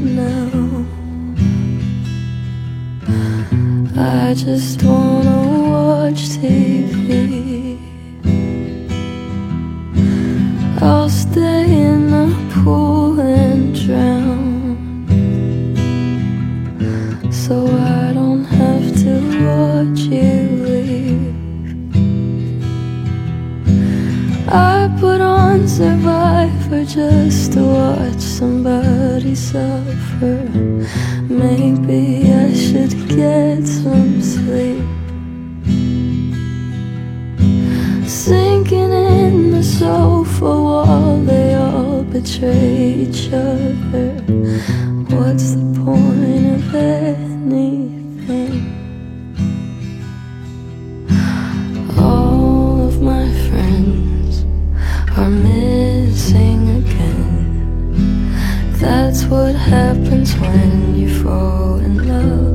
right now. I just wanna watch TV. I'll stay in the pool and drown, so I don't have to watch you leave. I put on Survivor just to watch somebody suffer. Maybe I should get some sleep. Sinking in the sofa wall, they all betray each other. What's the point of anything? All of my friends are missing again. That's what happens when you fall in love.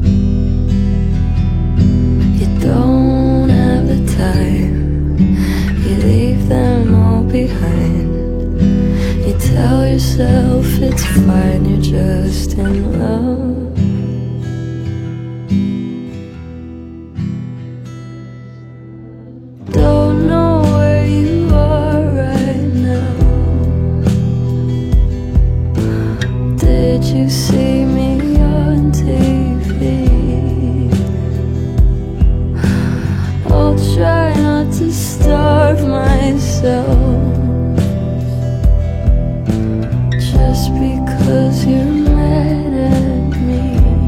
You don't have the time, you leave them all behind. You tell yourself it's fine, you're just in love. Don't know where you are right now. Did you see me on TV? I'll try not to starve myself just because you're mad at me.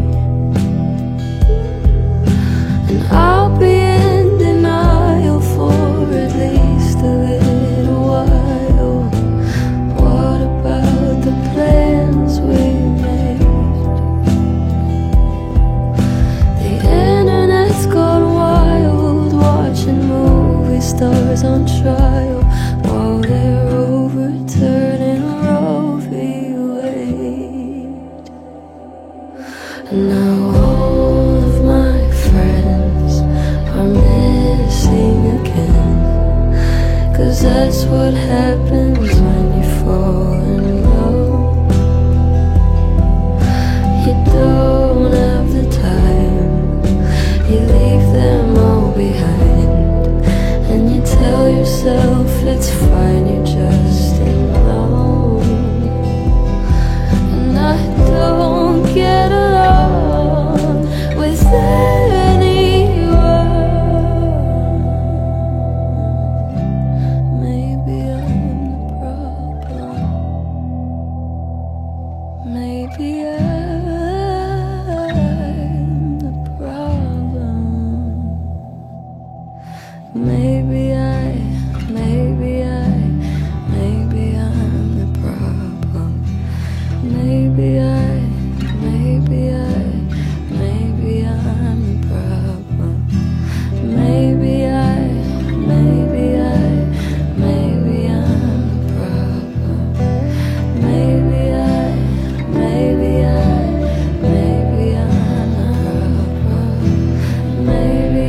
And I'll be in denial for at least a little while. What about the plans we made? The internet's gone wild, watching movie stars on trial while they're overturning Roe v. Wade. And now all of my friends are missing again, 'cause that's what happens when you fall in love. You don't have the time, you leave them all behind, and you tell yourself it's fine, you're just in love. And I don't get along with anyone. Maybe I'm the problem. Maybe I'm the problem. Maybe I'm the problem. Maybe I'm the problem. Maybe I'm the problem. Maybe I'm the problem. Maybe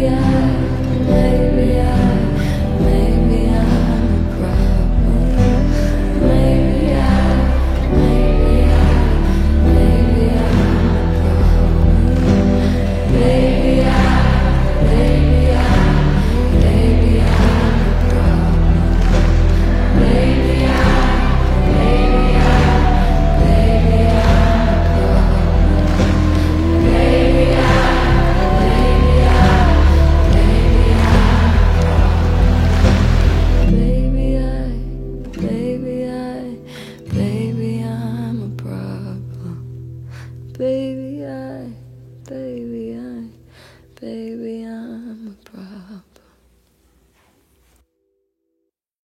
baby,